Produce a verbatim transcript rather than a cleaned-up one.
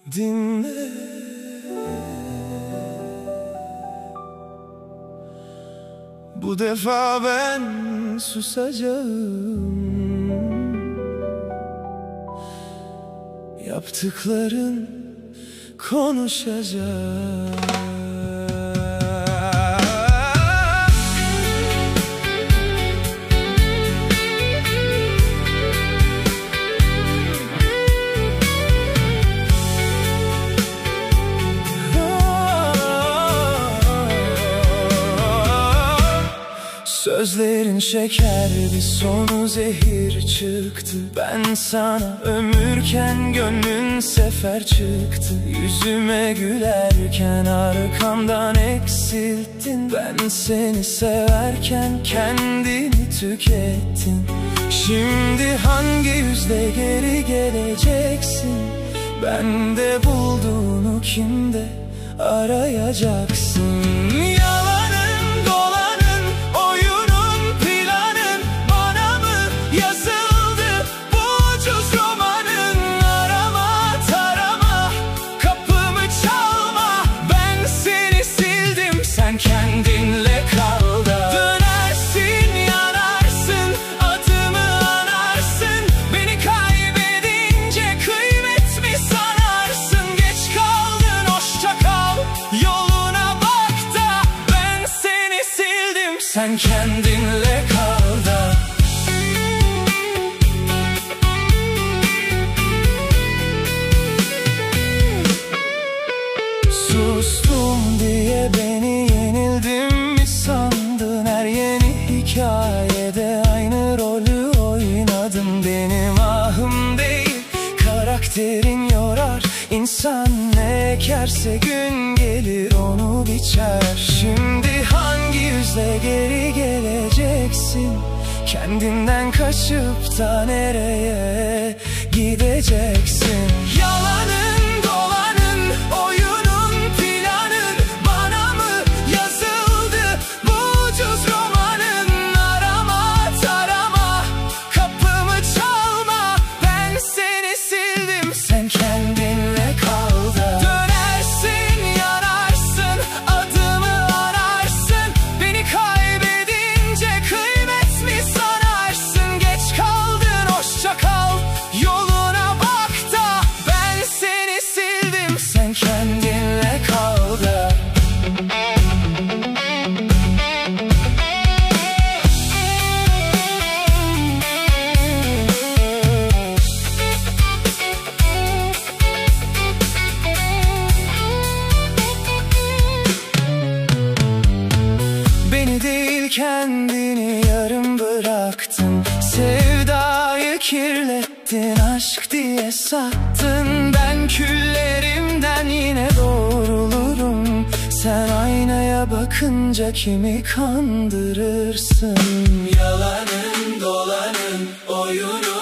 dinle. Bu defa ben susacağım. Yaptıkların konuşacak. Sözlerin şekerdi, sonu zehir çıktı. Ben sana ömürken gönlün sefer çıktı. Yüzüme gülerken arkamdan eksilttin. Ben seni severken kendini tükettin. Şimdi hangi yüzle geri geleceksin? Bende bulduğunu kimde arayacaksın? Yalanın dolanın, oyunun planın bana mı yazıldı bu ucuz romanın? Arama tarama, kapımı çalma, ben seni sildim, sen kendinle kal da. Dönersin yanarsın, adımı anarsın, beni kaybedince kıymet mi sanarsın? Geç kaldın, hoşça kal, yoluna bak da, ben seni sildim, sen kendinle kal da. Sustum diye beni yenildim mi sandın? Her yeni hikayede aynı rolü oynadım. Benim ahım değil, karakterin yorar. İnsan ne ekerse gün gelir onu biçer. Şimdi hangi yüzle geri geleceksin? Kendinden kaçıp da nereye gideceksin? Yalanın dolanın, oyunun planın bana mı yazıldı bu ucuz romanın? Arama tarama, kapımı çalma, ben seni sildim, sen kendinle kal da. Dönersin yanarsın, adımı ararsın, beni kaybedince kıymet mi sanarsın? Geç kaldın, hoşça kal, yoluna bak da, ben seni sildim, sen kendinle kal da. Beni değil kendini yarım bıraktın. Sevdayı kirlettin, aşk diye sattın. Ben küllerimden yine doğrulurum. Sen aynaya bakınca kimi kandırırsın? Yalanın dolanın, oyunu